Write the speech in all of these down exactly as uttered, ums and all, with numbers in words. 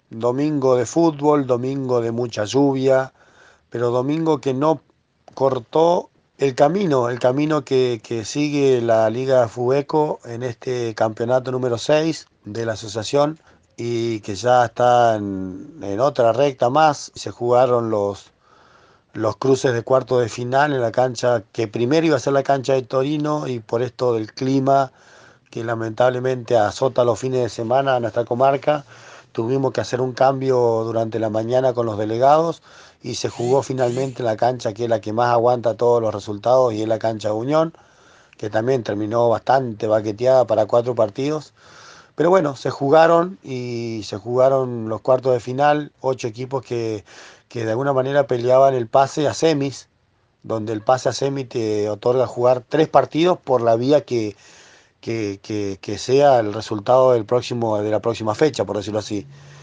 Domingo de fútbol, domingo de mucha lluvia, pero domingo que no cortó el camino, el camino que, que sigue la Liga Fueco en este campeonato número seis de la asociación y que ya está en, en otra recta más. Se jugaron los, los cruces de cuarto de final en la cancha que primero iba a ser la cancha de Torino y por esto del clima que lamentablemente azota los fines de semana a nuestra comarca, tuvimos que hacer un cambio durante la mañana con los delegados y se jugó finalmente en la cancha que es la que más aguanta todos los resultados y es la cancha de Unión, que también terminó bastante baqueteada para cuatro partidos. Pero bueno, se jugaron y se jugaron los cuartos de final, ocho equipos que, que de alguna manera peleaban el pase a semis, donde el pase a semis te otorga jugar tres partidos por la vía que, que, que, que sea el resultado del próximo, de la próxima fecha, por decirlo así.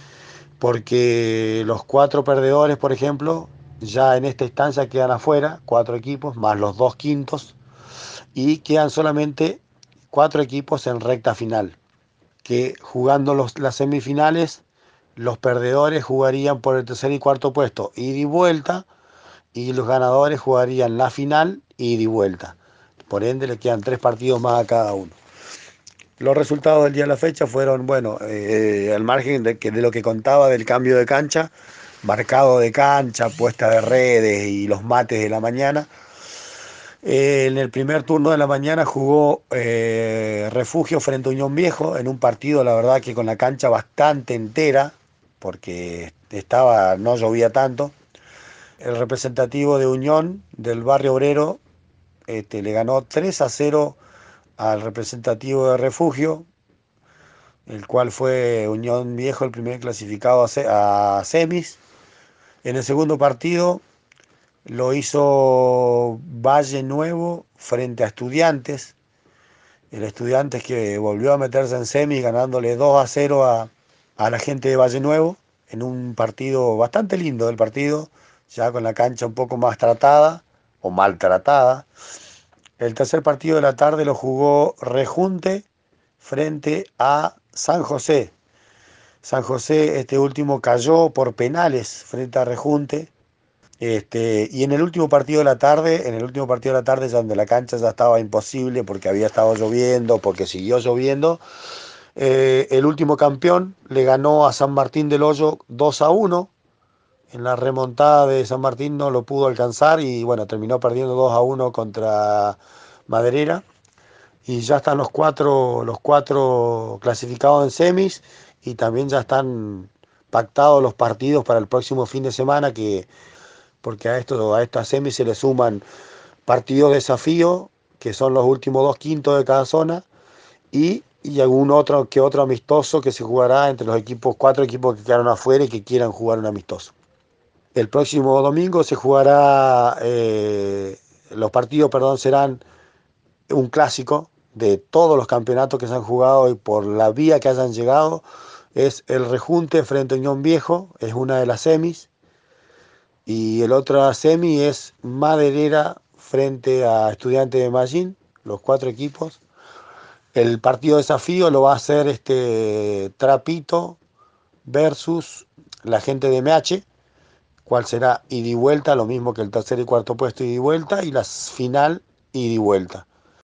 Porque los cuatro perdedores, por ejemplo, ya en esta instancia quedan afuera, cuatro equipos, más los dos quintos, y quedan solamente cuatro equipos en recta final, que jugando los, las semifinales, los perdedores jugarían por el tercer y cuarto puesto, ida y vuelta, y los ganadores jugarían la final, ida y vuelta. Por ende, le quedan tres partidos más a cada uno. Los resultados del día de la fecha fueron, bueno, eh, al margen de, que, de lo que contaba del cambio de cancha, marcado de cancha, puesta de redes y los mates de la mañana. Eh, en el primer turno de la mañana jugó eh, Refugio frente a Unión Viejo en un partido, la verdad que con la cancha bastante entera, porque estaba, no llovía tanto. El representativo de Unión del barrio obrero este, le ganó tres a cero al representativo de Refugio, el cual fue Unión Viejo el primer clasificado a, se- a semis. En el segundo partido lo hizo Valle Nuevo frente a Estudiantes. El Estudiantes que volvió a meterse en semis ganándole dos a cero a, a la gente de Valle Nuevo en un partido bastante lindo del partido, ya con la cancha un poco más tratada o maltratada. El tercer partido de la tarde lo jugó Rejunte frente a San José. San José, este último cayó por penales frente a Rejunte. Este, y en el último partido de la tarde, en el último partido de la tarde, ya donde la cancha ya estaba imposible porque había estado lloviendo, porque siguió lloviendo, eh, el último campeón le ganó a San Martín del Hoyo dos a uno. En la remontada de San Martín no lo pudo alcanzar y bueno, terminó perdiendo dos a uno contra Maderera. Y ya están los cuatro, los cuatro clasificados en semis y también ya están pactados los partidos para el próximo fin de semana, que, porque a, esto, a estas semis se le suman partidos de desafío, que son los últimos dos quintos de cada zona, y, y algún otro que otro amistoso que se jugará entre los equipos, cuatro equipos que quedaron afuera y que quieran jugar un amistoso. El próximo domingo se jugará, eh, los partidos, perdón, serán un clásico de todos los campeonatos que se han jugado y por la vía que hayan llegado. Es el Rejunte frente a Unión Viejo, es una de las semis. Y el otro semi es Maderera frente a Estudiantes de Mallín, los cuatro equipos. El partido de desafío lo va a hacer este Trapito versus la gente de M H, cual será ida y vuelta, lo mismo que el tercer y cuarto puesto ida y vuelta, y la final ida y vuelta.